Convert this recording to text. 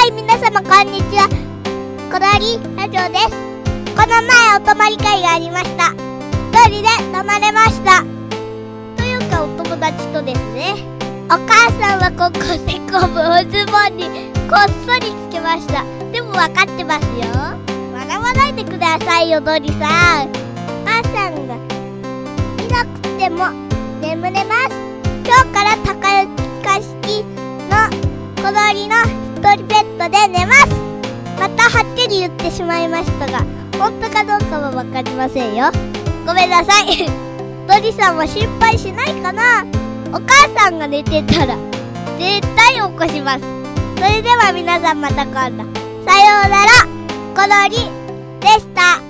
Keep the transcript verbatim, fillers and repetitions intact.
い、皆様こんにちは。こだわりラジオです。この前お泊まり会がありました。一人で泊まれました。というかお友達とですね。お母さんはここせこぶおズボンにこっそりつけました。でも分かってますよ。笑わないでくださいよ、ドリさん。お母さんがいなくても眠れます。今日から高床式のこだわりの一人ベッドで寝ます。またはっきり言ってしまいましたが、本当かどうかは分かりませんよ。ごめんなさい。ドリさんは心配しないかな。お母さんが寝てたら絶対起こします。それでは皆さんまた今度。さようなら。こだわりでした。